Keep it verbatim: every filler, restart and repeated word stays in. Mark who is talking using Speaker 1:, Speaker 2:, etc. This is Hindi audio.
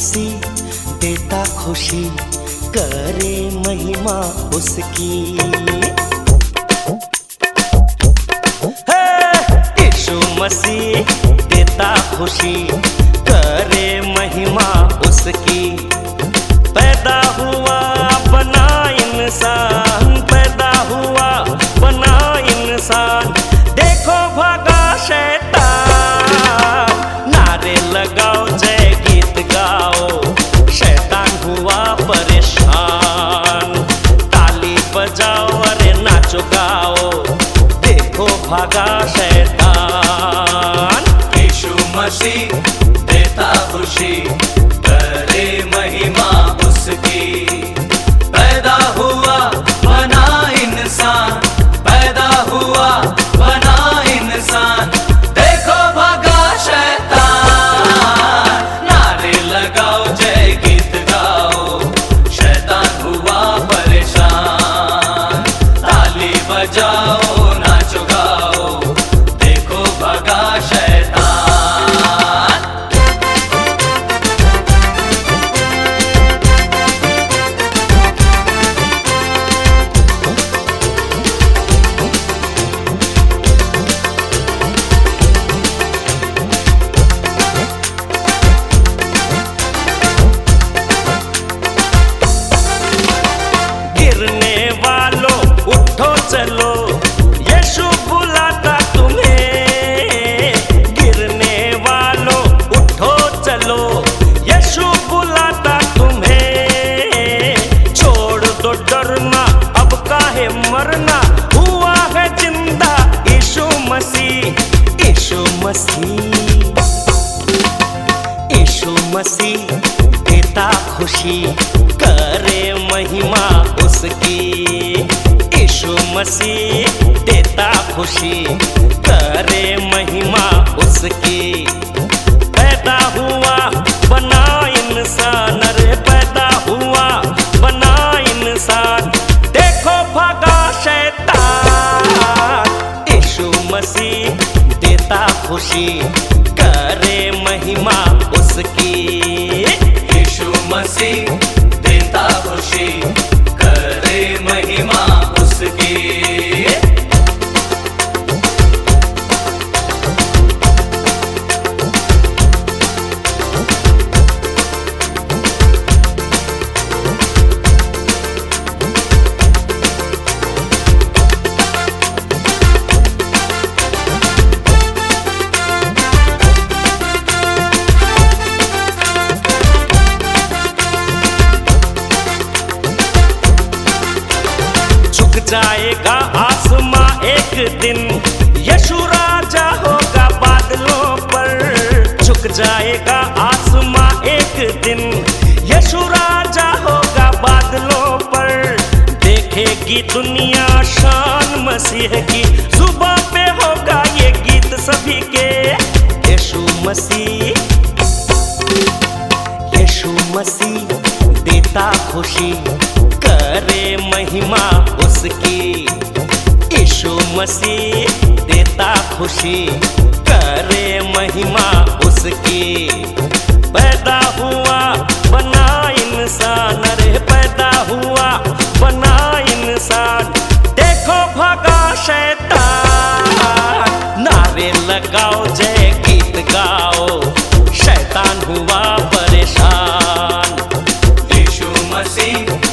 Speaker 1: मसीह देता खुशी, करे महिमा उसकी। यीशु मसीह देता खुशी, करे महिमा उसकी। पैदा हुआ बना इंसान, पैदा हुआ बना इंसान, देखो भागा शैतान। नारे लगाओ जय गीत गाओ, शैतान हुआ परेशान। ताली बजाओ अरे नाचो गाओ, देखो भागा शैतान।
Speaker 2: यीशु मसीह देता खुशी, करे महिमा उसकी। पैदा हुआ बना इंसान, पैदा हुआ बना इंसान, देखो भागा शैतान। नारे लगाओ जय गीत गाओ, शैतान हुआ परेशान। ताली बजाओ नाचो गाओ, देखो भागा शैतान।
Speaker 1: चलो यीशु बुलाता तुम्हें, गिरने वालों उठो चलो, यीशु बुलाता तुम्हें। छोड़ दो डरना अब काहे मरना, हुआ है जिंदा यीशु मसीह। यीशु मसीह, यीशु मसीह देता खुशी, करे महिमा उसकी। यीशु मसीह देता खुशी, करे महिमा उसकी। पैदा हुआ बना इंसान, अरे पैदा हुआ बना इंसान, देखो भागा शैतान। यीशु मसीह देता खुशी, करे महिमा उसकी।
Speaker 2: यीशु मसीह देता खुशी, करे महिमा उसकी।
Speaker 1: जाएगा आसमां एक दिन, यीशु राजा होगा बादलों पर। झुक जाएगा आसमां एक दिन, यीशु राजा होगा बादलों पर। देखेगी दुनिया शान मसीह की, जुबां पे होगा ये गीत सभी के। यीशु मसीह, यीशु मसीह देता खुशी, करे महिमा उसकी। यीशु मसीह देता खुशी, करे महिमा उसकी। पैदा हुआ बना इंसान, अरे पैदा हुआ बना इंसान, देखो भागा शैतान। नारे लगाओ जय गीत गाओ, शैतान हुआ परेशान।
Speaker 2: यीशु मसीह